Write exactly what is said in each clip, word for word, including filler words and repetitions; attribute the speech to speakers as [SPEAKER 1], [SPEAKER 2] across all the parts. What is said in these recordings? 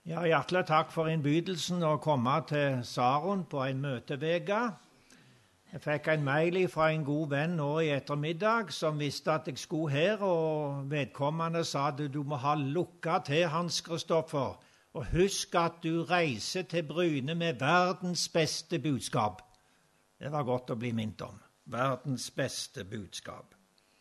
[SPEAKER 1] Ja, hjertelig takk for innbydelsen å komme til Saron på en møtevega. Jeg fikk en mail fra en god venn nå i ettermiddag som visste at jeg skulle her, og vedkommende sa at du må ha lukka til, Hans Kristoffer, og husk at du reiser til Bryne med verdens beste budskap. Det var godt å bli minnet om. Verdens beste budskap.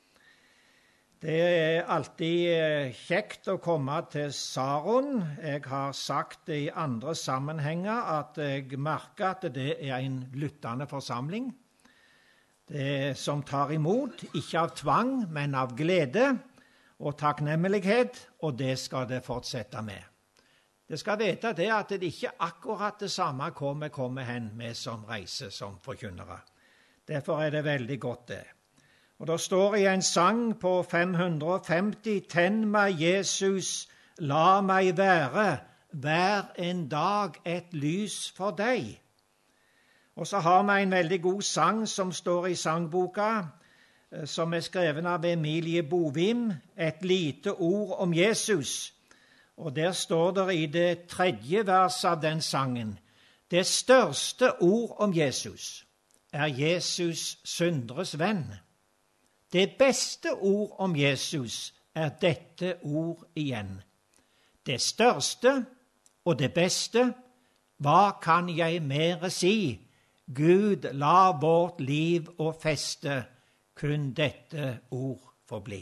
[SPEAKER 1] Det er alltid kjekt å komme til Saron. Jeg har sagt det i andre sammenhenger at jeg merker at det er en lyttende forsamling. Det er som tar imot, ikke av tvang, men av glede og takknemlighet, og det skal det fortsette med. Det skal vite det at det ikke akkurat det samme hvor vi kommer hen med som reiser som forkynnere. Derfor er det veldig godt det. Og det står i en sang på fem hundre og femti, «Tenn meg, Jesus, la meg være, hver en dag et lys for deg». Og så har vi en veldig god sang som står i sangboka, som er skrevet av Emilie Bovim, «Et lite ord om Jesus». Og der står det i det tredje vers av den sangen, «Det største ord om Jesus er Jesus syndres venn». Det beste ord om Jesus er dette ord igjen. Det største og det beste, hva kan jeg mere si? Gud, la vårt liv og feste, kun dette ord forbli.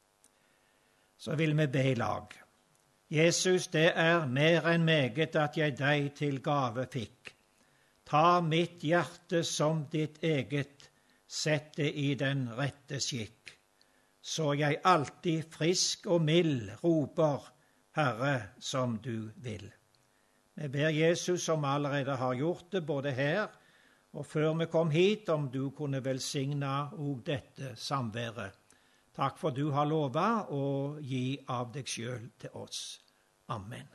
[SPEAKER 1] Så vil vi be i lag. Jesus, det er mer enn meget at jeg deg til gave fikk. Ta mitt hjerte som ditt eget, sett det i den rette skikk, så jeg alltid frisk og mild roper, Herre, som du vil. Vi ber Jesus, som allerede har gjort det, både her og før vi kom hit, om du kunne velsigne og dette samværet. Takk for du har lovet å gi av deg selv til oss. Amen.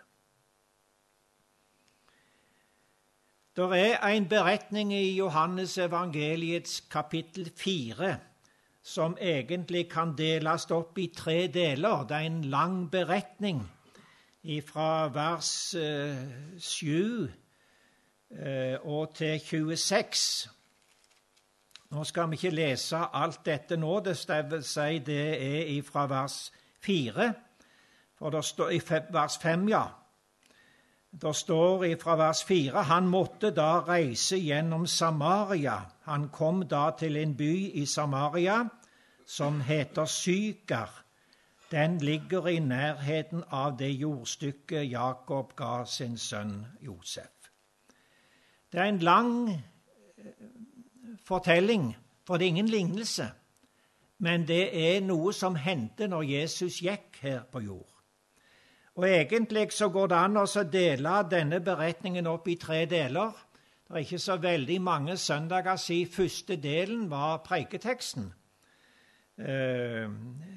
[SPEAKER 1] Det er en beretning i Johannes evangeliets kapittel fire, som egentlig kan deles opp i tre deler. Det er en lang beretning fra vers sju og til tjueseks. Nå skal vi ikke lese alt dette nå, det vil si det er fra vers fire, for det står i vers fem, ja. Det står fra vers fire, han måtte da reise gjennom Samaria. Han kom da til en by i Samaria som heter Syker. Den ligger i nærheten av det jordstykket Jakob ga sin sønn Josef. Det er en lang fortelling, for det er ingen lignelse, men det er noe som hendte når Jesus gikk her på jord. Og egentlig så går det an å dele denne beretningen opp i tre deler. Det er ikke så veldig mange søndager siden første delen var preiketeksten. Eh,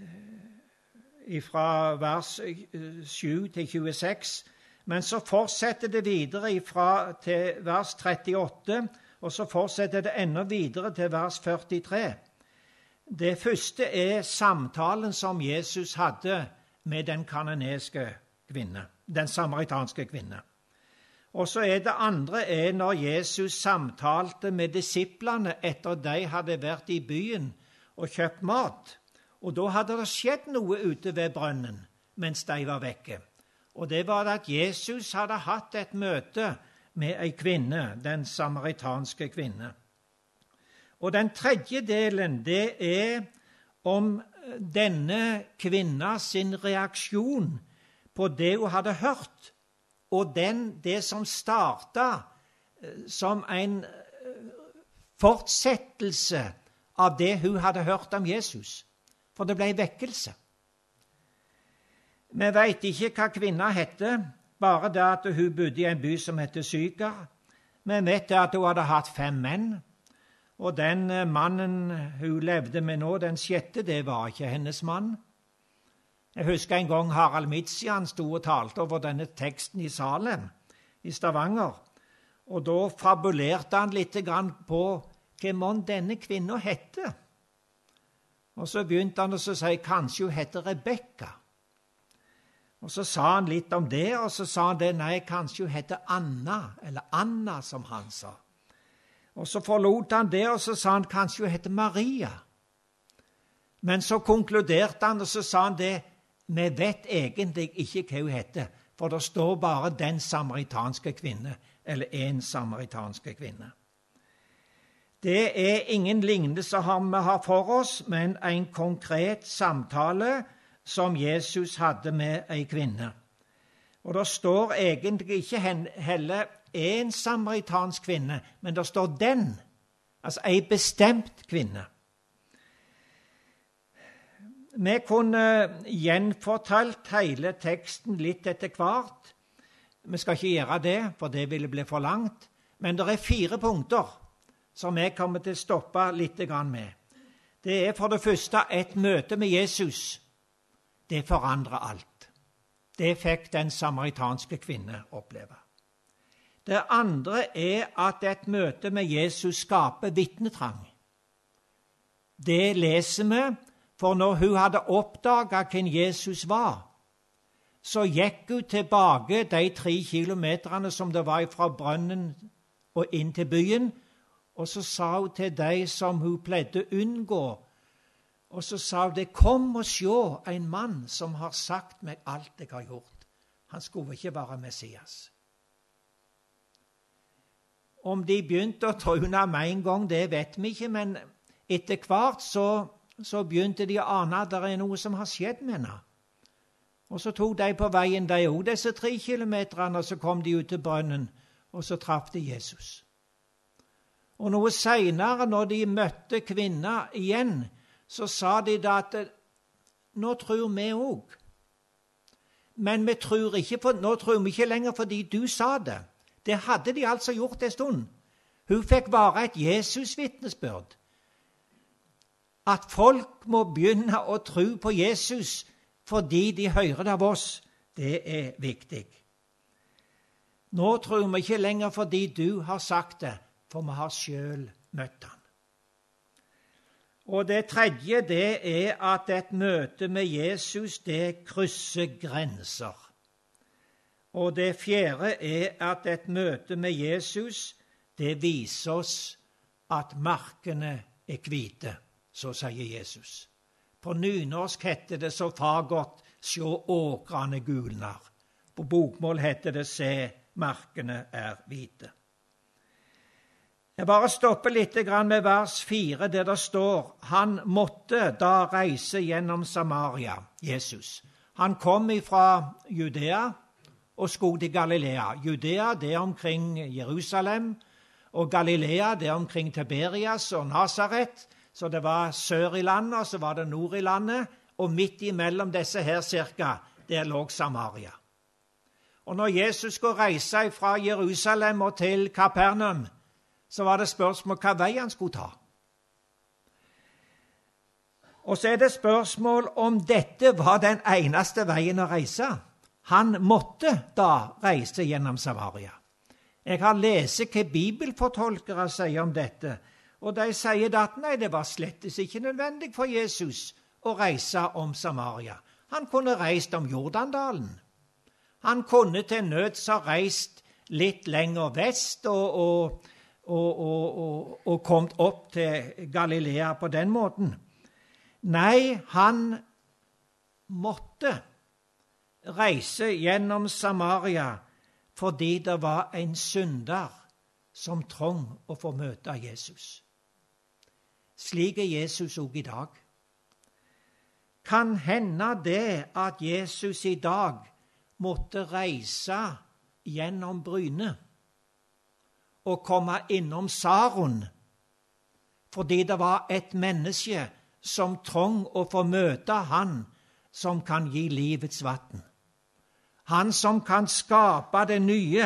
[SPEAKER 1] fra vers sju til tjueseks. Men så fortsetter det videre fra til vers trettiåtte, og så fortsetter det enda videre til vers førtitre. Det første er samtalen som Jesus hadde med den kananeske kvinne, den samaritanske kvinne. Og så er det andre er når Jesus samtalte med disiplene etter de hadde vært i byen og kjøpt mat. Og da hadde det skjedd noe ute ved brønnen mens de var vekke. Og det var at Jesus hadde hatt et møte med en kvinne, den samaritanske kvinne. Og den tredje delen, det er om denne kvinna sin reaksjon på det hun hadde hørt, og den, det som startet som en fortsettelse av det hun hadde hørt om Jesus. For det ble vekkelse. Vi vet ikke hva kvinna hette, bare det at hun bodde i en by som heter Syker. Vi vet at hun hadde hatt fem menn, og den mannen hun levde med nå, den sjette, det var ikke hennes mann. Jeg husker en gang Harald Mitsian stod og talte over denne teksten i Salem, i Stavanger, og da fabulerte han litt på hva månn denne kvinna hette. Og så begynte han å si, kanskje hun heter Rebekka. Og så sa han litt om det, og så sa han det, nei, kanskje hun heter Anna, eller Anna, som han sa. Og så forlot han det, og så sa han kanskje hun heter Maria. Men så konkluderte han, og så sa han det, vi vet egentlig ikke hva hun heter, for det står bare den samaritanske kvinne, eller en samaritanske kvinne. Det er ingen lignelse vi har for oss, men en konkret samtale som Jesus hadde med en kvinne. Og det står egentlig ikke heller en samaritansk kvinne, men det står den, altså en bestemt kvinne. Vi kunne gjenfortalt hele teksten litt etter hvert. Vi skal ikke gjøre det, for det ville bli for langt. Men det er fire punkter som jeg kommer til å stoppe litt med. Det er for det første et møte med Jesus. Det forandrer alt. Det fikk den samaritanske kvinne oppleve. Det andre er at et møte med Jesus skaper vitnetrang. Det leser vi, for når hun hadde oppdaget hvem Jesus var, så gikk hun tilbake de tre kilometerne som det var fra brønnen og inn til byen, og så sa hun til de som hun pleide å unngå, og så sa hun det, kom og se en mann som har sagt meg alt jeg har gjort. Han skulle ikke være Messias. Om de begynte å tro henne med en gang, det vet vi ikke, men etter hvert så, så begynte de å ane at det er noe som har skjedd med henne. Og så tok de på veien de også, disse tre kilometerne, og så kom de ut til brønnen, og så traff de Jesus. Og noe senere, når de møtte kvinner igjen, så sa de da at nå tror vi også. Men vi tror ikke for, nå tror vi ikke lenger fordi du sa det. Det hadde de altså gjort en stund. Hun fikk være et Jesus-vitnesbyrd. At folk må begynne å tro på Jesus fordi de hører det av oss, det er viktig. Nå tror vi ikke lenger fordi du har sagt det, for vi har selv møtt han. Og det tredje, det er at et møte med Jesus, det krysser grenser. Og det fjerde er at et møte med Jesus, det viser oss at markene er hvite, så sier Jesus. På nynorsk heter det så fagert, sjå åkrene gulnar. På bokmål heter det, se, markene er hvite. Jeg bare stopper litt med vers fire, der det står, han måtte da reise gjennom Samaria, Jesus. Han kom fra Judea og skulle til Galilea. Judea, det er omkring Jerusalem, og Galilea, det er omkring Tiberias og Nazaret. Så det var sør i landet, og så var det nord i landet, og midt imellom disse her cirka, der lå Samaria. Og når Jesus skulle reise fra Jerusalem og til Kapernaum, så var det spørsmål hva vei han skulle ta. Og så er det spørsmål om dette var den eneste veien å reise. Han måtte da reise gjennom Samaria. Jeg har lest hva bibelfortolkere sier om dette, og de sier at nei, det var slettes ikke nødvendig for Jesus å reise om Samaria. Han kunne reist om Jordandalen. Han kunne til nøds ha reist litt lenger vest og, og, og, og, og, og kommet opp til Galilea på den måten. Nei, han måtte reise gjennom Samaria fordi det var en synder som trong å få møte Jesus. Slik er Jesus også i dag. Kan hende det at Jesus i dag måtte reise gjennom Bryne og komme innom Saron, fordi det var et menneske som trong å få møte han som kan gi livets vann. Han som kan skape det nye.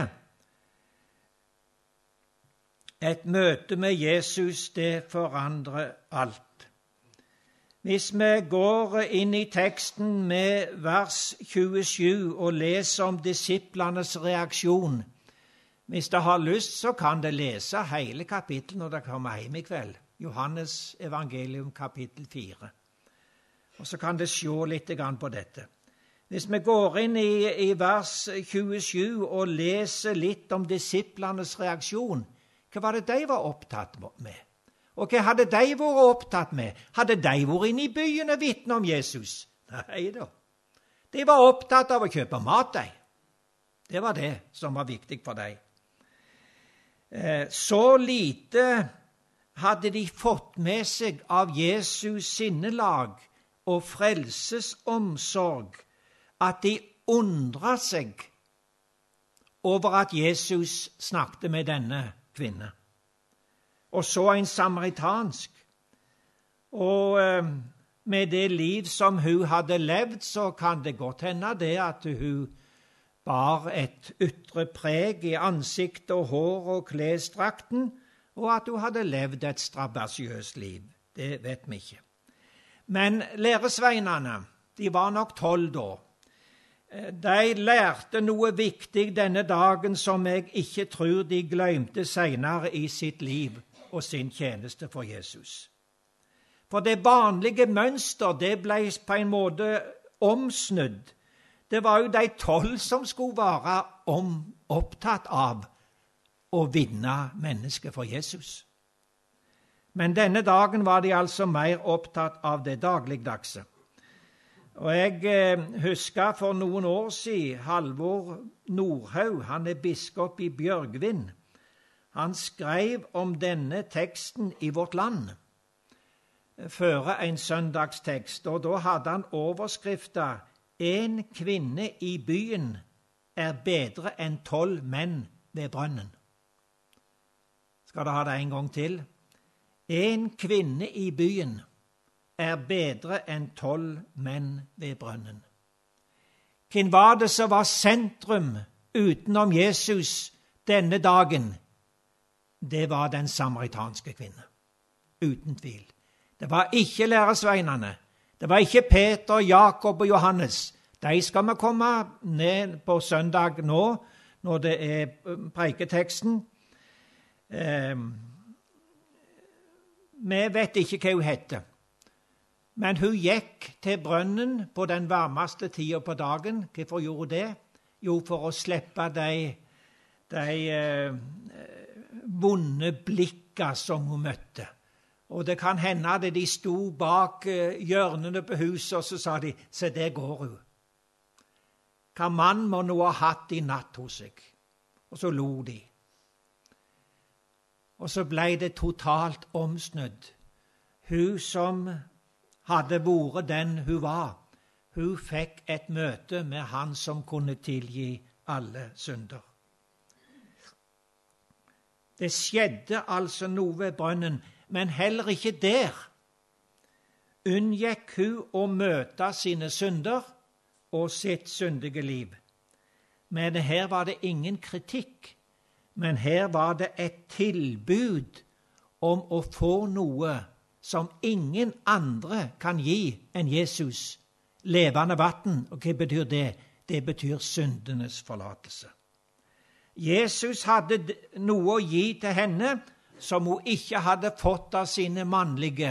[SPEAKER 1] Et møte med Jesus, det forandrer alt. Hvis vi går inn i teksten med vers tjuesju og leser om disiplenes reaksjon, hvis det har lyst, så kan det lese hele kapittelet når det kommer hjem i kveld. Johannes evangelium kapittel fire. Og så kan det se litt på dette. Hvis vi går inn i, i vers tjuesju og leser litt om disiplenes reaksjon, hva var det de var opptatt med? Og hva hadde de vært opptatt med? Hadde de vært inne i byen og vitne om Jesus? Nei da. De var opptatt av å kjøpe mat, de. Det var det som var viktig for dem. Så lite hadde de fått med seg av Jesus sinnelag og frelsesomsorg at de undret seg over at Jesus snakket med denne kvinne. Og så en samaritansk. Og eh, med det liv som hun hadde levd, så kan det godt hende det at hun bar et ytre preg i ansikt og hår og klesdrakten, og at hun hadde levd et strabasiøst liv. Det vet vi ikke. Men læresveinene, de var nok tolv da. De lærte noe viktig denne dagen som jeg ikke tror de glemte senere i sitt liv og sin tjeneste for Jesus. For det vanlige mønster, det ble på en måte omsnudd. Det var jo de tolv som skulle være om, opptatt av å vinne mennesker for Jesus. Men denne dagen var de altså mer opptatt av det dagligdagse. Og jeg eh, husker for noen år siden, Halvor Nordhaug, han er biskop i Bjørgvin. Han skrev om denne teksten i Vårt Land, føre en søndagstekst, og da hadde han overskriften «En kvinne i byen er bedre enn tolv menn ved brønnen». Skal du ha det en gang til? «En kvinne i byen er bedre enn tolv menn ved brønnen». Hvem var det som var sentrum utenom Jesus denne dagen? Det var den samaritanske kvinne, uten tvil. Det var ikke læresveinene. Det var ikke Peter, Jakob og Johannes. De skal vi komme ned på søndag nå, når det er preiketeksten. Eh, vi vet ikke hva hun heter. Men hun gikk til brønnen på den varmeste tiden på dagen. Hvorfor gjorde hun det? Jo, for å slippe de, de eh, vonde blikkene som hun møtte. Og det kan hende at de sto bak hjørnene på huset, og så sa de, se, der går hun. Hva mann må nå ha hatt i natt hos seg? Og så lo de. Og så ble det totalt omsnudd. Hun som hadde vært den hun var, hun fikk et møte med han som kunne tilgi alle synder. Det skjedde altså noe ved brønnen, men heller ikke der unngikk hun å møte sine synder og sitt syndige liv. Men her var det ingen kritikk, men her var det et tilbud om å få noe som ingen andre kan gi enn Jesus, levende vann. Og hva betyr det? Det betyr syndenes forlatelse. Jesus hadde noe å gi til henne som hun ikke hadde fått av sine mannlige.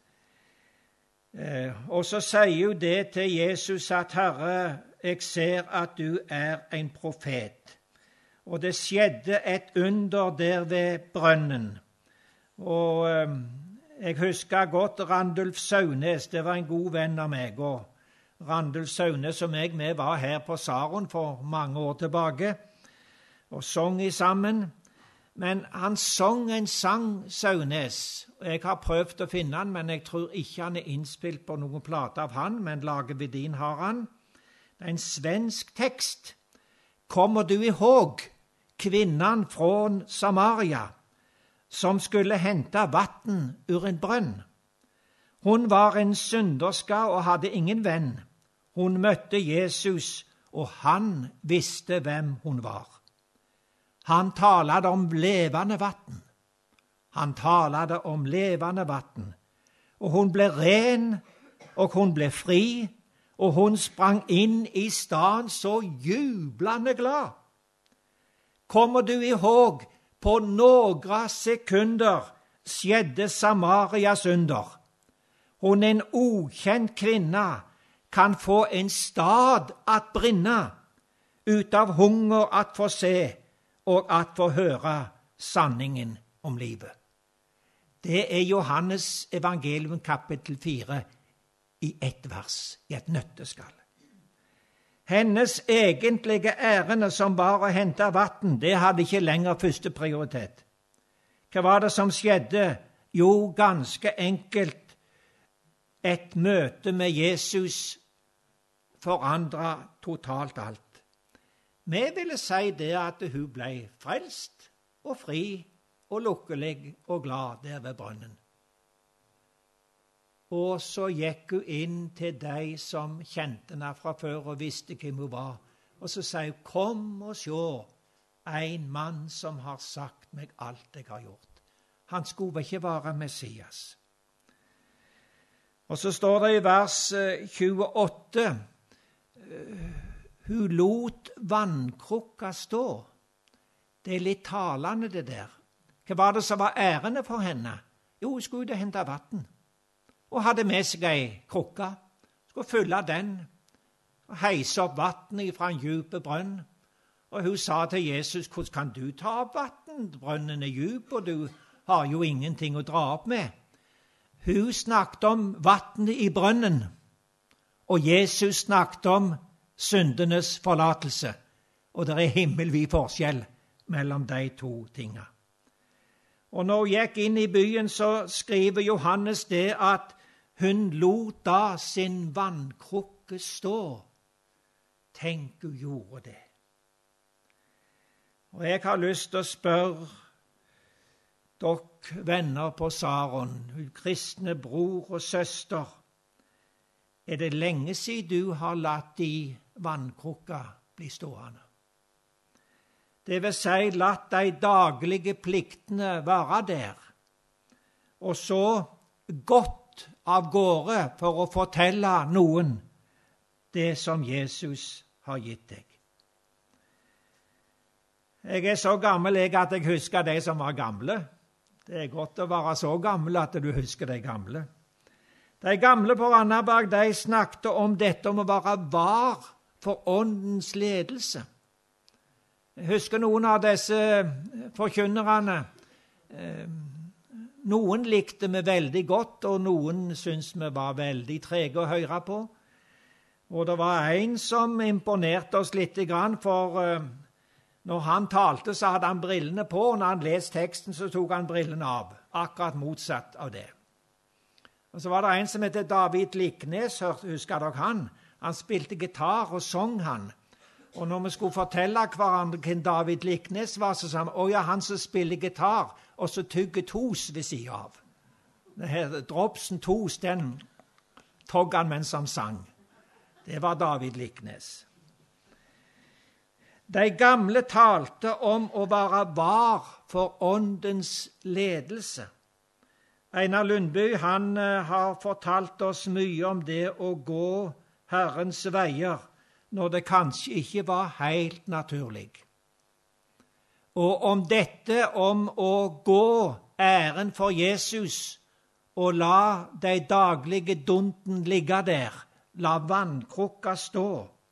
[SPEAKER 1] Eh, og så sier hun det til Jesus at Herre, jeg ser at du er en profet. Og det skjedde et under der ved brønnen. Og eh, jeg husker godt Randulf Saunes, det var en god venn av meg. Og Randulf Saunes som jeg med var her på Saron for mange år tilbake, og sang i sammen. Men han sang en sang, Saunes, og jeg har prøvd å finne han, men jeg tror ikke han er innspilt på noen plate av han, men Lage Vedin har han. Det er en svensk tekst. Kommer du ihåg kvinnen fra Samaria, som skulle hente vatten ur en brønn? Hun var en synderska og hadde ingen venn. Hun møtte Jesus, og han visste hvem hun var. Han talade om levende vatten. Han talade om levende vatten. Og hun ble ren, og hun ble fri, og hun sprang inn i staden så jublende glad. Kommer du ihåg, på noen sekunder skjedde Samarias under. Hun, en ukjent kvinne, kan få en stad at brinne, ut av hunger at få se, og at få høre sanningen om livet. Det er Johannes evangelium kapittel fire i ett vers, i et nøtteskall. Hennes egentlige ærende som var å hente vann, det hadde ikke lenger første prioritet. Hva var det som skjedde? Jo, ganske enkelt, et møte med Jesus forandret totalt alt. Vi ville si det at hun ble frelst og fri og lukkelig og glad der ved brønnen. Og så gikk hun inn til de som kjente henne fra før og visste hvem hun var. Og så sier hun, kom og se en mann som har sagt meg alt jeg har gjort. Han skulle ikke være Messias. Og så står det i vers tjueåtte, hun lot vannkrukka stå. Det er litt talende det der. Hva var det som var ærende for henne? Jo, hun skulle ut og hente vann. Og hadde med seg ei krukke, skulle fylle den, og heise opp vannet fra en djup brønn. Og hun sa til Jesus, hvordan kan du ta opp vann? Brønnen er djup, og du har jo ingenting å dra opp med. Hun snakket om vannet i brønnen, og Jesus snakket om syndenes forlatelse. Og det er himmelvid forskjell mellom de to tingene. Og når hun gikk inn i byen, så skriver Johannes det at hun lot da sin vannkrukke stå. Tenk hun gjorde det. Og jeg har lyst til å spørre dere venner på Saron, kristne bror og søster, er det lenge siden du har latt de vannkrukka bli stående? Det vil si, latt de daglige pliktene være der, og så gått av gårde for å fortelle noen det som Jesus har gitt deg. Jeg er så gammel jeg at jeg husker de som var gamle. Det er godt å være så gammel at du husker de gamle. De gamle på Randaberg, de snakket om dette om å være var for åndens ledelse. Jeg husker noen av disse forkynnerne. Noen likte vi veldig godt, og noen syntes vi var veldig trege å høre på. Og det var en som imponerte oss litt, for når han talte, så hadde han brillene på, og når han leste teksten, så tok han brillene av. Akkurat motsatt av det. Og så var det en som heter David Liknes, husker dere han? Han spilte gitar og sang han. Og når vi skulle fortelle hverandre hvem David Liknes var, så sa vi, å ja, han som spiller gitar, og så tygger tos ved siden av. Denne dropsen tos, den tog han mens han sang. Det var David Liknes. De gamle talte om å være var for åndens ledelse. Einar Lundby, han har fortalt oss mye om det å gå Herrens veier, når det kanskje ikke var helt naturlig. Og om dette om å gå æren for Jesus og la de daglige dunten ligge der, la vannkrukka stå.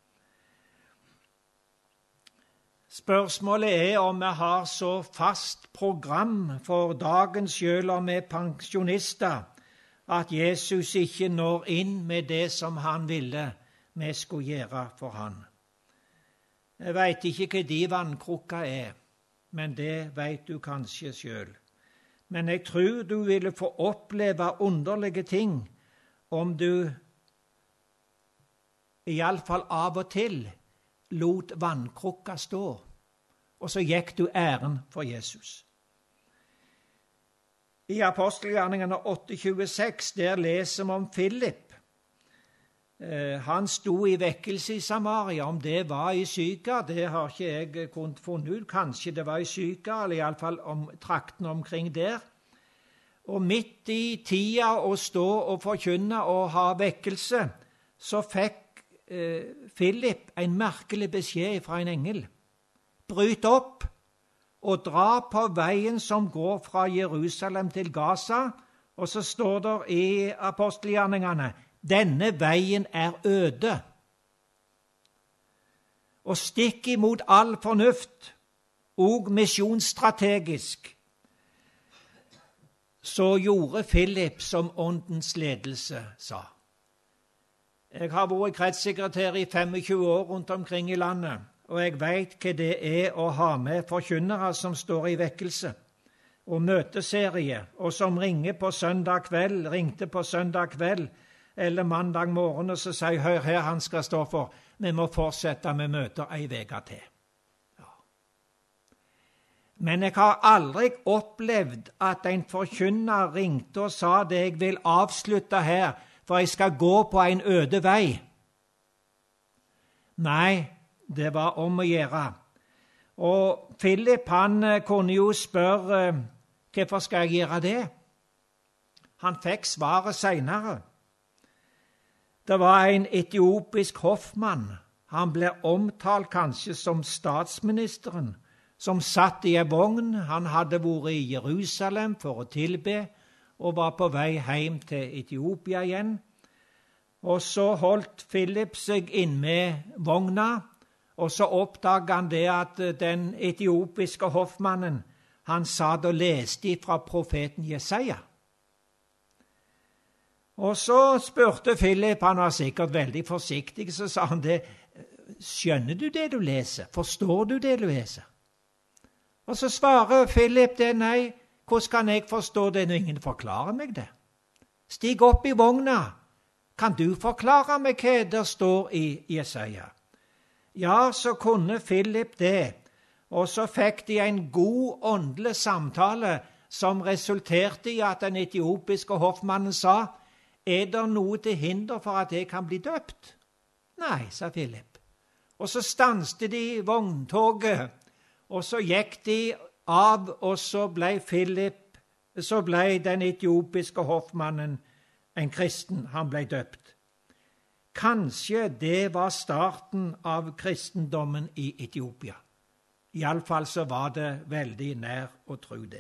[SPEAKER 1] Spørsmålet er om vi har så fast program for dagens selv om vi er pensjonister, at Jesus ikke når inn med det som han ville vi skulle gjøre for han. Jeg vet ikke hva de vannkrukka er, men det vet du kanskje selv. Men jeg tror du ville få oppleve underlige ting om du i alle fall av og til lot vannkrukka stå, og så gikk du æren for Jesus. I Apostelgjerningene åtte tjueseks, der leser vi om Philip. Eh, han sto i vekkelse i Samaria. Om det var i Syka, det har ikke jeg kunnet funnet ut. Kanskje det var i Syka, eller i alle fall om traktene omkring der. Og midt i tida å stå og forkynne og ha vekkelse, så fikk eh, Philip en merkelig beskjed fra en engel. Bryt opp og dra på veien som går fra Jerusalem til Gaza. Og så står det i apostelgjerningene, denne veien er øde. Og stikk imot all fornuft, og misjonsstrategisk, så gjorde Philip som åndens ledelse sa. Jeg har vært kretssekretær i tjuefem år rundt omkring i landet, og jeg vet hva det er å ha med forkynnere som står i vekkelse, og møteserie, og som ringer på søndag kveld, ringte på søndag kveld, eller mandag morgen, og så sier, hør her, han skal stå for, vi må fortsette med møter en veke til. Ja. Men jeg har aldri opplevd at en forkynner ringte og sa det, jeg vil avslutte her, for jeg skal gå på en øde vei. Nei, det var om å gjøre. Og Philip, han kunne jo spørre, hvorfor skal jeg gjøre det? Han fikk svaret senere. Det var en etiopisk hoffmann. Han ble omtalt kanskje som statsministeren, som satt i en vogn. Han hadde vært i Jerusalem for å tilbe, og var på vei hjem til Etiopia igjen. Og så holdt Philip seg inn med vogna, og så oppdaget han det at den etiopiske hoffmannen, han satt og leste fra profeten Jesaja. Og så spurte Philip, han var sikkert veldig forsiktig, så sa han det, skjønner du det du leser? Forstår du det du leser? Og så svarer Philip det, nei, hvordan kan jeg forstå det når ingen forklarer meg det? Stig opp i vogna. Kan du forklare meg hva det står i Jesaja? Ja, så kunne Philip det, og så fikk de en god åndelig samtale som resulterte i at den etiopiske hoffmannen sa, er det noe til hinder for at jeg kan bli døpt? Nei, sa Philip. Og så stanste de vogntoget, og så gikk de av, og så ble Philip, så ble den etiopiske hoffmannen en kristen. Han ble døpt. Kanskje det var starten av kristendommen i Etiopia. I alle fall så var det veldig nær å tro det.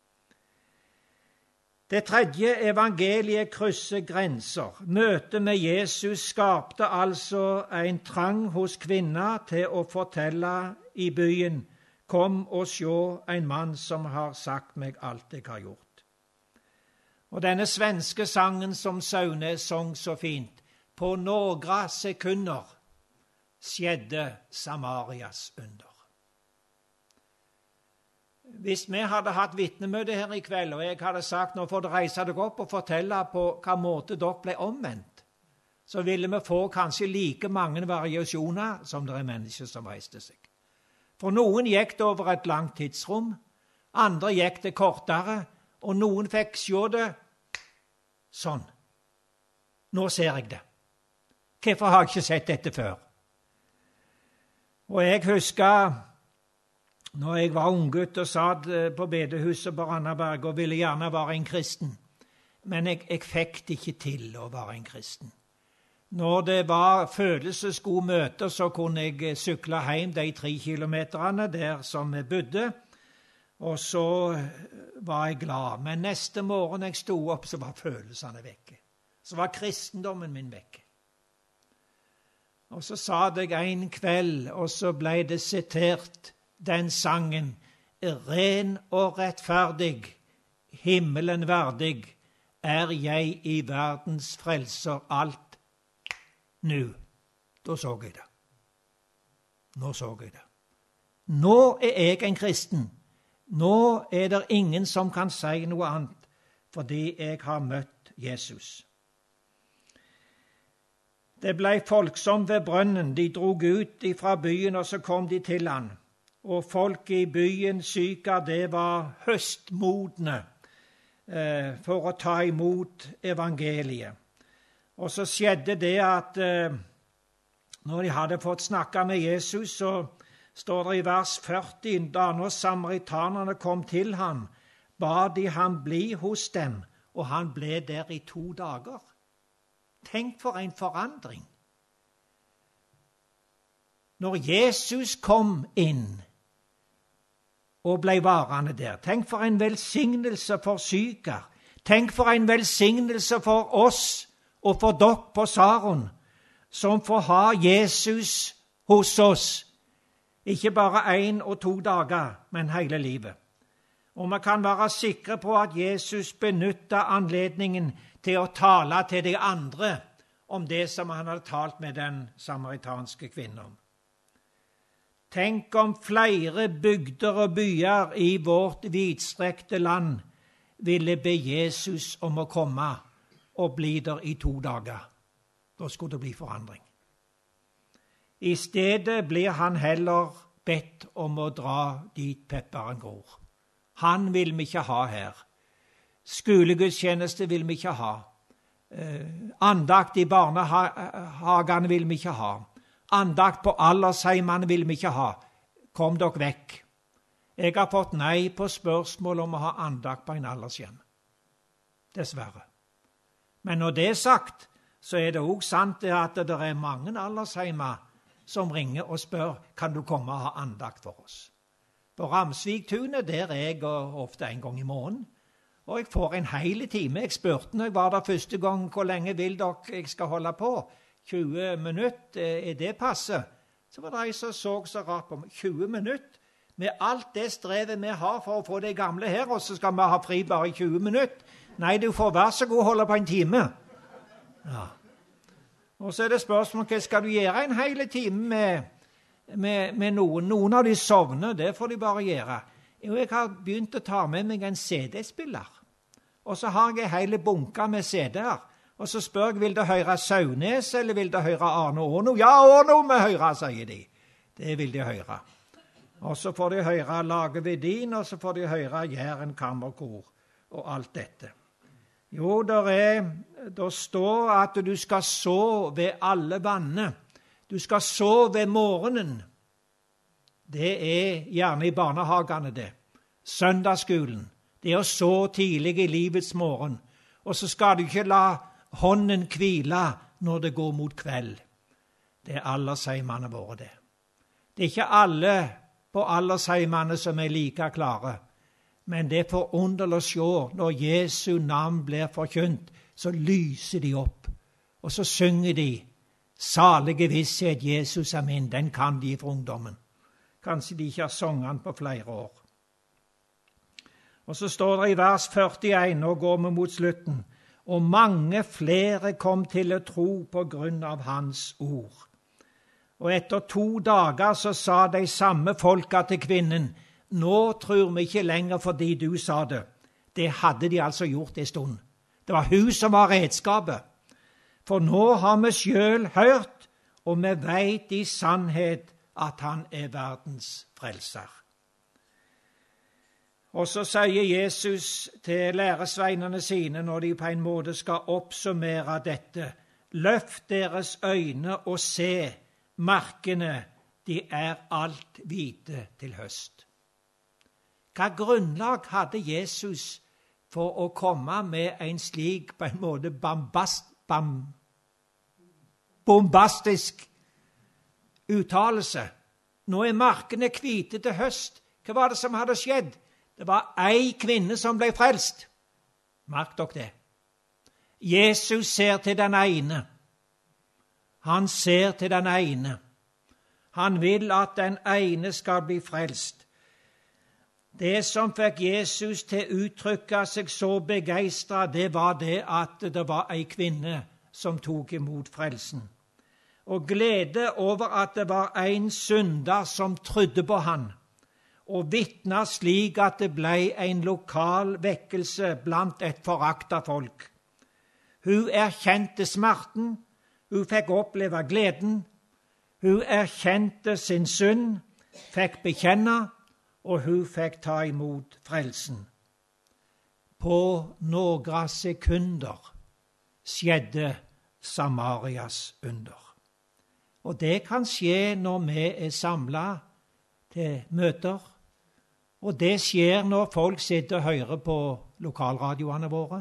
[SPEAKER 1] Det tredje evangeliet krysser grenser. Møtet med Jesus skapte altså en trang hos kvinner til å fortelle i byen, kom og se en mann som har sagt meg alt jeg har gjort. Og denne svenske sangen som Saune sang så fint, på några sekunder skjedde Samarias under. Hvis vi hadde hatt vitnemøte her i kveld, og jeg hadde sagt, nå får du reise deg opp og fortelle på hva måte dere ble omvendt, så ville vi få kanskje like mange variasjoner som det er mennesker som reiste seg. For noen gikk det over et langt tidsrom, andre gikk det kortere, og noen fikk se det sånn. Nå ser jeg det. Hvorfor har jeg ikke sett dette før? Og jeg husker, når jeg var unggutt og satt på bedehuset på Randaberg og ville gjerne være en kristen, men jeg, jeg fikk det ikke til å være en kristen. Når det var følelsesgode møter, så kunne jeg sykle hjem de tre kilometerne der som jeg bodde, og så var jeg glad. Men neste morgen jeg stod opp, så var følelsene vekke. Så var kristendommen min vekke. Og så sa jeg en kveld, og så ble det sitert den sangen, «Ren og rettferdig, himmelen verdig, er jeg i verdens frelser alt nå». Da så jeg det. Nå så jeg det. Nå er jeg en kristen. Nå er det ingen som kan si noe annet, fordi jeg har møtt Jesus. Det ble folksomt ved brønnen. De drog ut fra byen, og så kom de til han. Og folk i byen, Syka, det var høstmodne eh, for å ta imot evangeliet. Og så skjedde det at eh, når de hadde fått snakke med Jesus, så står det i vers førti, da når samaritanerne kom til ham, ba de ham bli hos dem, og han ble der i to dager. Tenk for en forandring. Når Jesus kom inn og ble varende der, tenk for en velsignelse for syker. Tenk for en velsignelse for oss og for dere på Saron, som får ha Jesus hos oss, ikke bare en og to dager, men hele livet. Og vi kan være sikre på at Jesus benytter anledningen til å tale til de andre om det som han hadde talt med den samaritanske kvinnen om. Tenk om flere bygder og byer i vårt vidstrekte land ville be Jesus om å komme og bli der i to dager. Da skulle det bli forandring. I stedet blir han heller bedt om å dra dit pepperen gror. Han vil vi ikke ha her. Skolegudstjeneste vil vi ikke ha. Eh, andakt i barnehagene vil vi ikke ha. Andakt på aldersheimene vil vi ikke ha. Kom dere vekk. Jeg har fått nei på spørsmål om å ha andakt på en aldershjem. Dessverre. Men når det er sagt, så er det også sant at det er mange aldersheimer som ringer og spør, kan du komme og ha andakt for oss? På Ramsviktunet, der er jeg ofte en gang i måneden, og jeg får en hele time. Jeg spurte når jeg var der første gang, hvor lenge vil dere jeg skal holde på? tjue minutter, er det passe? Så var det en som så så rart på meg. tjue minutter? Med alt det strevet vi har for å få de gamle her, og så skal vi ha fri bare i tjue minutter? Nei, du får være så god å holde på en time. Ja. Og så er det spørsmål, hva skal du gjøre en hele time med, med, med noen? Noen av de sovner, det får de bare gjøre. Jo, jeg har begynt å ta med meg en C D-spiller. Og så har jeg hele bunker med C D-er. Og så spør jeg, vil du høre Saunes, eller vil du høre Arne Åno? Ja, Åno må høre, sier de. Det vil de høre. Og så får de høre Lage Vedin, og så får de høre Jæren Kammerkor, og alt dette. Jo, der, er, der står at du skal så ved alle vannet. Du skal så ved morgenen. Det er gjerne i barnehagene det. Søndagsskolen. Det er å så tidlig i livets morgen. Og så skal du ikke la hånden hvile når det går mot kveld. Det er aldersheimene våre det. Det er ikke alle på aldersheimene som er like klare. Men det er forunderlig å se når Jesu navn blir forkynt, så lyser de opp. Og så synger de, salige visshet, Jesus er min, den kan de fra ungdommen. Kanskje de ikke har sunget den på flere år. Og så står det i vers førtien, nå går vi mot slutten, og mange flere kom til å tro på grunn av hans ord. Og etter to dager så sa de samme folka til kvinnen, nå tror vi ikke lenger fordi du sa det. Det hadde de altså gjort en stund. Det var hun som var redskapet. For nå har vi selv hørt, og vi vet i sannhet at han er verdens frelser. Og så sier Jesus til læresveinene sine, når de på en måte skal oppsummere dette, løft deres øyne og se, markene, de er alt hvite til høst. Hva grunnlag hadde Jesus for å komme med en slik på en måte bombast, bam, bombastisk uttalelse? Nå er markene hvite til høst. Hva var det som hadde skjedd? Det var ei kvinne som ble frelst. Merk dere det. Jesus ser til den ene. Han ser til den ene. Han vil at den ene skal bli frelst. Det som fikk Jesus til å uttrykke seg så begeistret, det var det at det var ei kvinne som tok imot frelsen. Og glede over at det var en synder som trodde på han, og vittnet slik at det ble en lokal vekkelse blant et foraktet folk. Hun erkjente smerten, hun fikk oppleve gleden, hun erkjente sin synd, fikk bekjenne, og hun fikk ta imot frelsen. På noen sekunder skjedde Samarias under. Og det kan skje når vi er samlet til møter, og det skjer når folk sitter og hører på lokalradioene våre.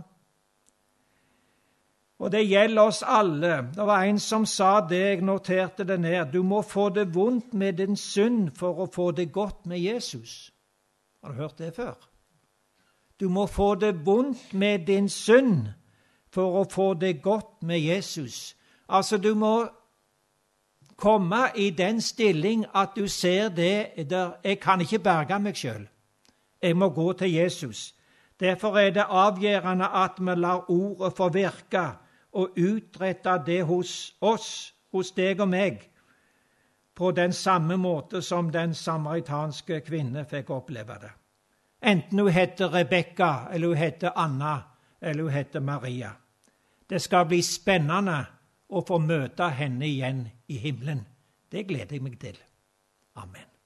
[SPEAKER 1] Og det gjelder oss alle. Det var en som sa det, jeg noterte det ned. Du må få det vondt med din synd for å få det godt med Jesus. Har du hørt det før? Du må få det vondt med din synd for å få det godt med Jesus. Altså, du må komme i den stilling at du ser det der, jeg kan ikke berge meg selv. Jeg må gå til Jesus. Derfor er det avgjørende at vi lar ordet få virke og utrette det hos oss, hos deg og meg, på den samme måte som den samaritanske kvinne fikk oppleve det. Enten hun heter Rebekka, eller hun heter Anna, eller hun heter Maria. Det skal bli spennende å få møte henne igjen i himmelen. Det gleder jeg meg til. Amen.